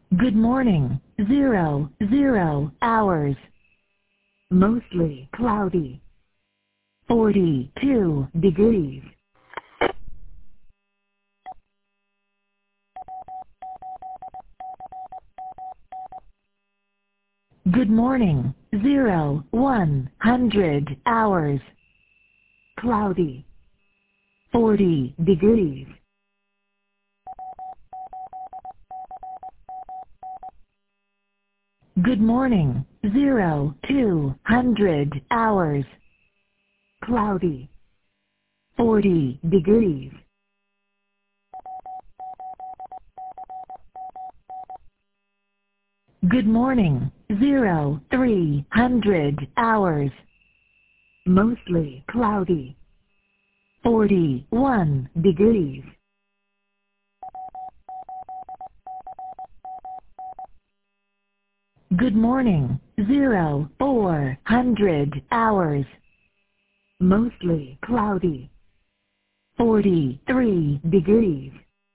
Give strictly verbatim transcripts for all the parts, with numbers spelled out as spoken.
Good morning. Zero, zero hours. Mostly cloudy. forty-two degrees. Good morning. Zero, one hundred hours. Cloudy. forty degrees. Good morning. Zero, two hundred hours. Cloudy. forty degrees. Good morning. Zero, three hundred hours. Mostly cloudy. forty-one degrees. Good morning. Zero, four hundred hours. Mostly cloudy. forty-three degrees.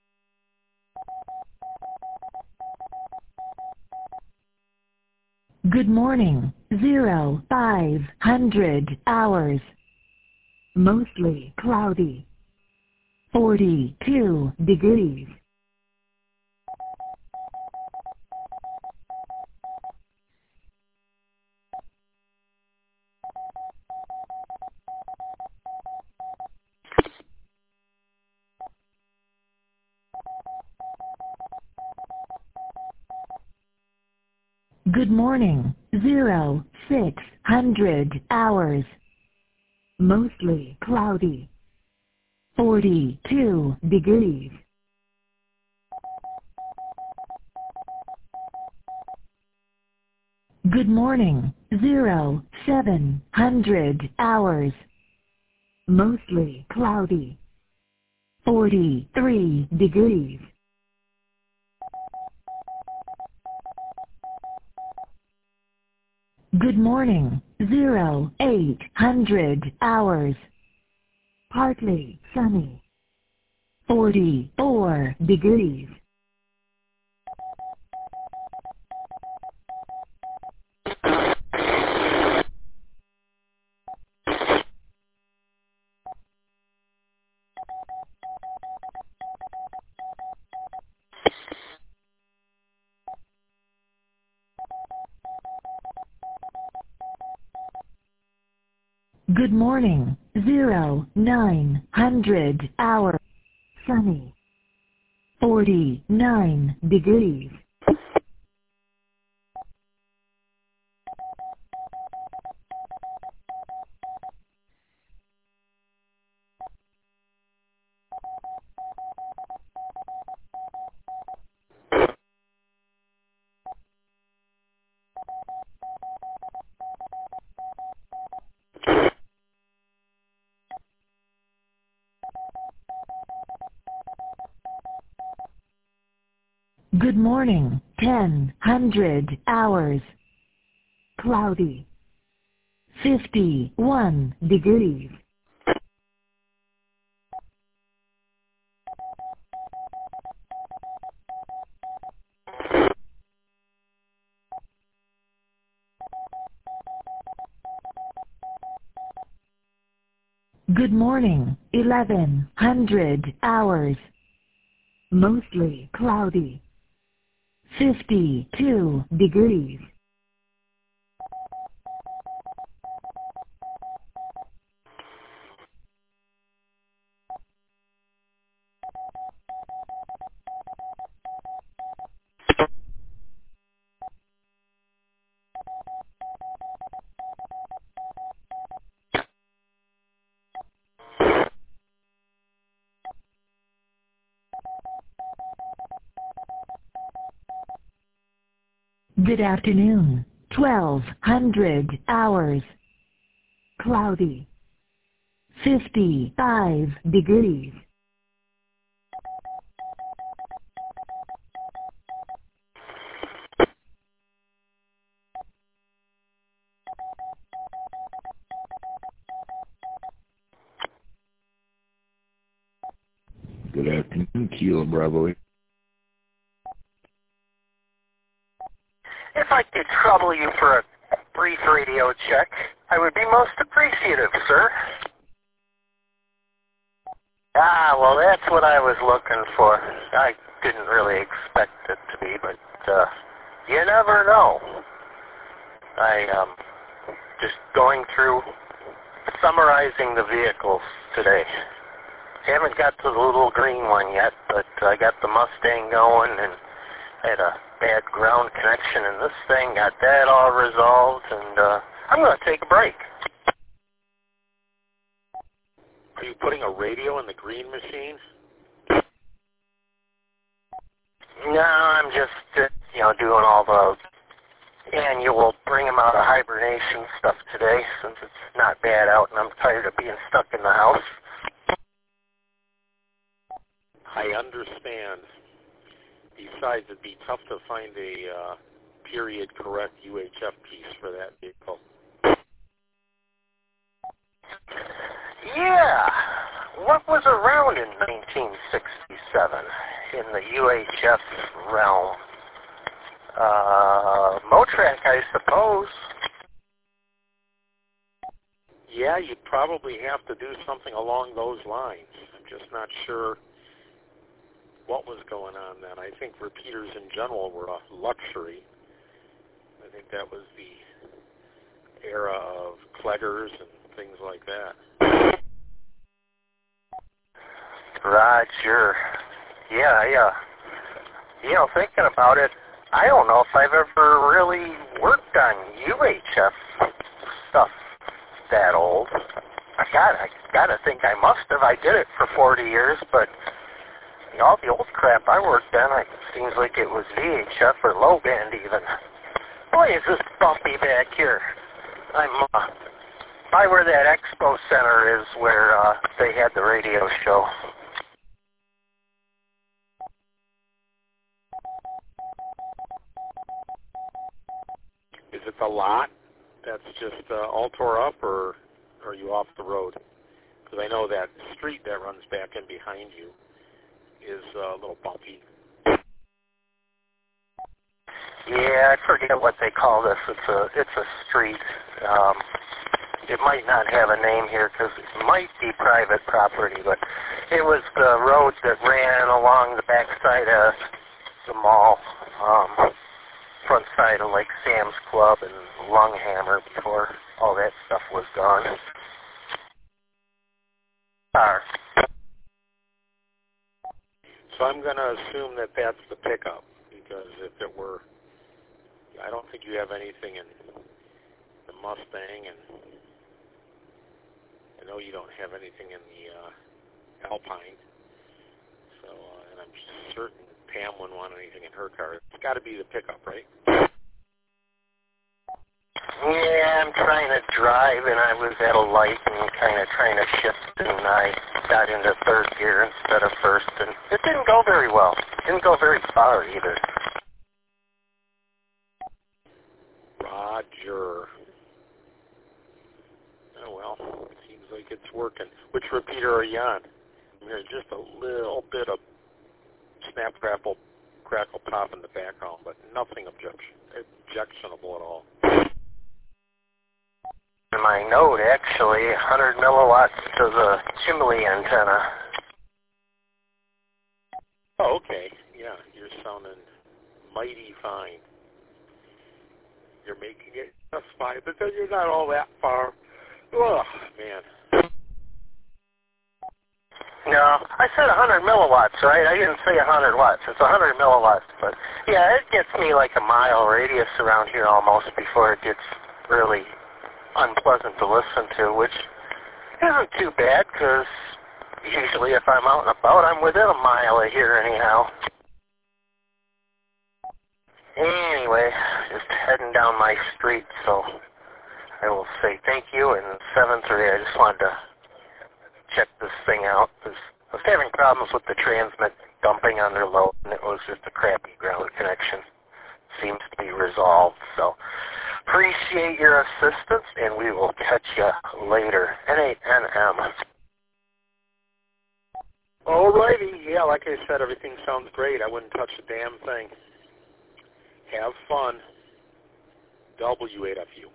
Good morning. Zero, five hundred hours. Mostly cloudy. forty-two degrees. Good morning. Zero, six hundred hours. Mostly cloudy. forty-two degrees. Good morning. Zero, seven hundred hours. Mostly cloudy. forty-three degrees. Good morning. Zero, eight hundred hours. Partly sunny. forty-four degrees. Good morning. Zero, nine hundred hours. Sunny. forty-nine degrees. Good morning. Ten hundred hours. Cloudy. fifty-one degrees. Good morning. Eleven hundred hours. Mostly cloudy. fifty-two degrees. Good afternoon. Twelve hundred hours. Cloudy. fifty-five degrees. Good afternoon, Kilo Bravo. I could trouble you for a brief radio check, I would be most appreciative, sir. Ah, well, that's what I was looking for. I didn't really expect it to be, but uh, you never know. I, um, just going through, summarizing the vehicles today. Haven't got to the little green one yet, but I got the Mustang going and had a bad ground connection in this thing, got that all resolved, and uh, I'm going to take a break. Are you putting a radio in the green machine? No, I'm just, uh, you know, doing all the annual bring 'em out of hibernation stuff today, since it's not bad out and I'm tired of being stuck in the house. I understand. Besides, it'd be tough to find a uh, period-correct U H F piece for that vehicle. Yeah. What was around in nineteen sixty-seven in the U H F realm? Uh, Motrac, I suppose. Yeah, you'd probably have to do something along those lines. I'm just not sure what was going on then. I think repeaters in general were a luxury. I think that was the era of Kleggers and things like that. Roger. Yeah, yeah. You know, thinking about it, I don't know if I've ever really worked on U H F stuff that old. I got, I gotta think I must have. I did it for forty years, but you know, all the old crap I worked on, it seems like it was V H F or low band even. Boy, is this bumpy back here. I'm uh, by where that expo center is, where uh, they had the radio show. Is it the lot that's just uh, all tore up, or are you off the road? Because I know that street that runs back in behind you is uh, a little bumpy. Yeah, I forget what they call this. It's a it's a street. Um, it might not have a name here because it might be private property, but it was the road that ran along the backside of the mall, um, front side of like Sam's Club and Lunghammer before all that stuff was gone. Car. So I'm going to assume that that's the pickup, because if it were, I don't think you have anything in the Mustang, and I know you don't have anything in the uh, Alpine. So, uh, and I'm certain Pam wouldn't want anything in her car. It's got to be the pickup, right? Yeah, I'm trying to drive, and I was at a light and kind of trying to shift, and I got into third gear instead of first, and it didn't go very well. It didn't go very far either. Roger. Oh, well, it seems like it's working. Which repeater are you on? I mean, there's just a little bit of snap, crackle, crackle pop in the background, but nothing objection, objectionable at all. My note, actually, one hundred milliwatts to the chimney antenna. Oh, okay. Yeah, you're sounding mighty fine. You're making it just fine, but then you're not all that far. Oh, man. No, I said one hundred milliwatts, right? I didn't say one hundred watts. It's one hundred milliwatts. But, yeah, it gets me like a mile radius around here almost before it gets really unpleasant to listen to, which isn't too bad, because usually if I'm out and about, I'm within a mile of here anyhow. Anyway, just heading down my street, so I will say thank you, and seven three, I just wanted to check this thing out, because I was having problems with the transmit dumping under load, and it was just a crappy ground connection. Seems to be resolved, so appreciate your assistance, and we will catch you later. N eight N M. Alrighty, yeah, like I said, everything sounds great. I wouldn't touch a damn thing. Have fun. W eight F U.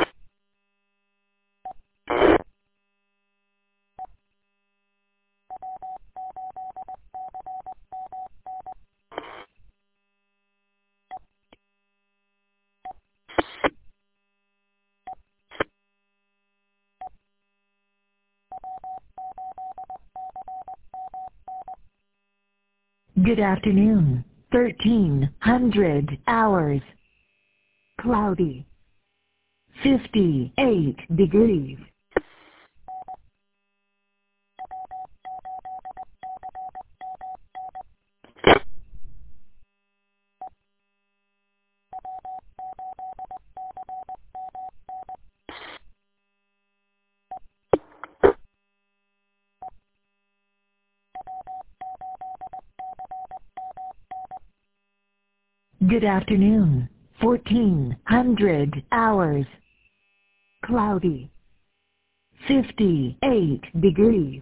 Good afternoon. thirteen hundred hours. Cloudy. fifty-eight degrees. Good afternoon. fourteen hundred hours. Cloudy. fifty-eight degrees.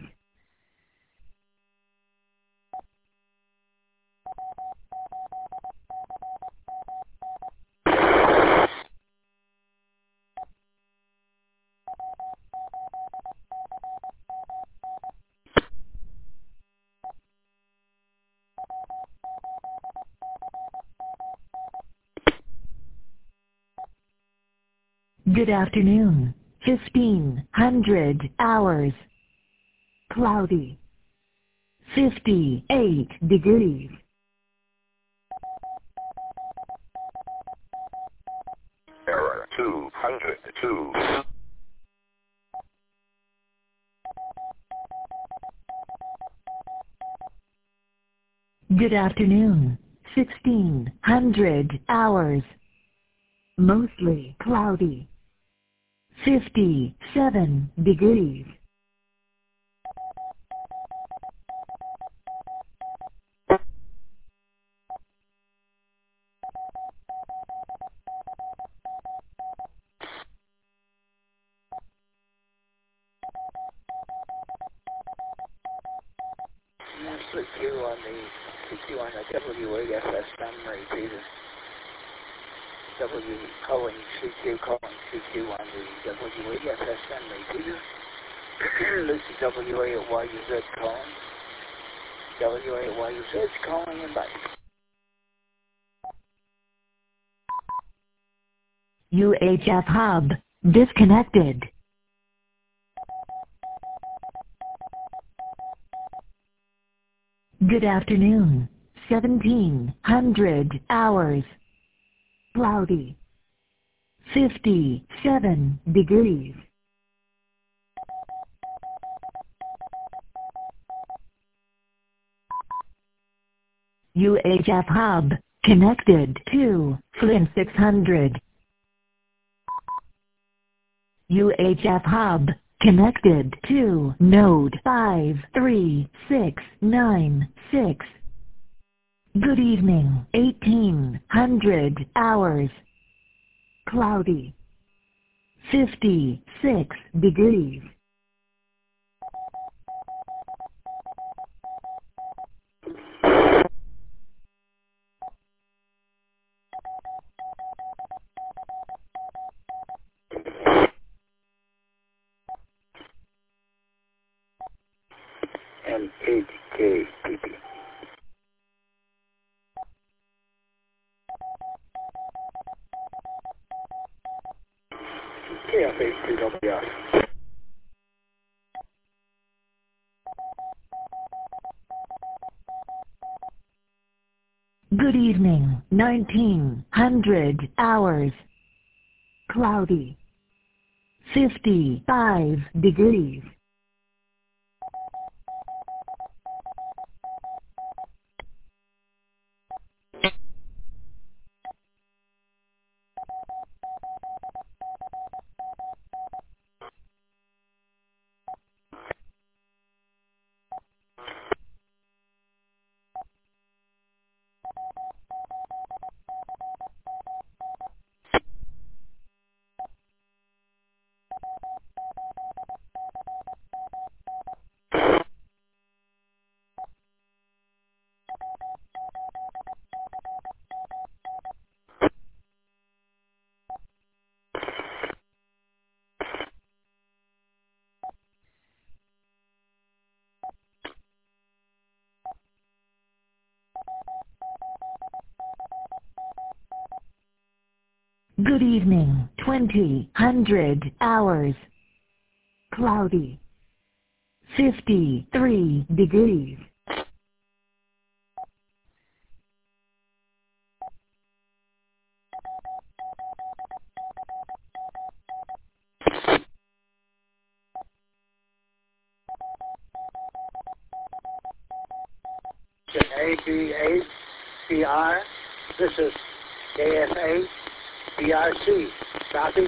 Good afternoon. fifteen hundred hours. Cloudy. fifty-eight degrees. Error two hundred two. Good afternoon. sixteen hundred hours. Mostly cloudy. fifty-seven degrees. Put Q on the put Q on the W A F S summary repeater. W calling C Q calling C Q on the W A F S summary repeater. Lucy W A at Y U Z calling. W A at Y U Z calling and back. U H F hub disconnected. Good afternoon. seventeen hundred hours. Cloudy. fifty-seven degrees. U H F hub connected to Flynn six hundred. U H F hub connected to node five three six nine six. Good evening. eighteen hundred hours. Cloudy. fifty-six degrees. M H K P P. K F H two W R. Good evening. nineteen hundred hours. Cloudy. fifty-five degrees. Good evening, twenty, hundred, hours. Cloudy. fifty-three degrees. A B A B R. This is K F A B R C. Copy.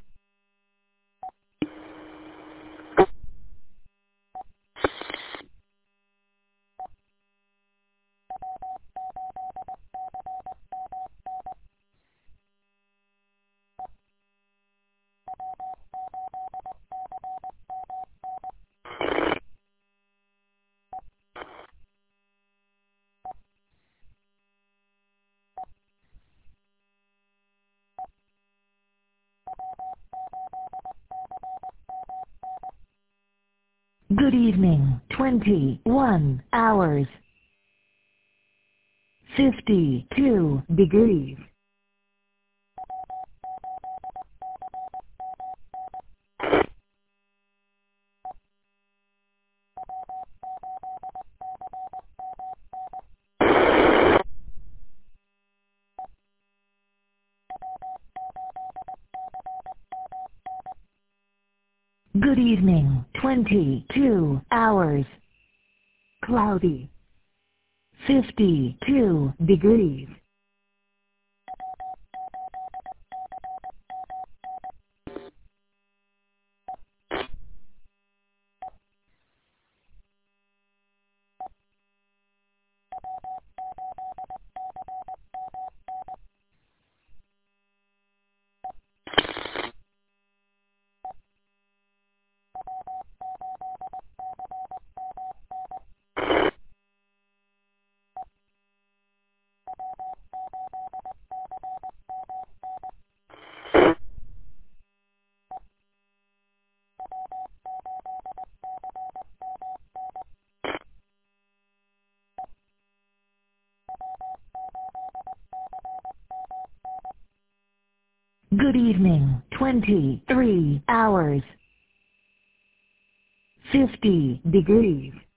Good evening, twenty-one, hours. fifty-two degrees. Good evening, twenty-two, hours. Cloudy. fifty-two degrees. Good evening, twenty-three, hours. fifty degrees.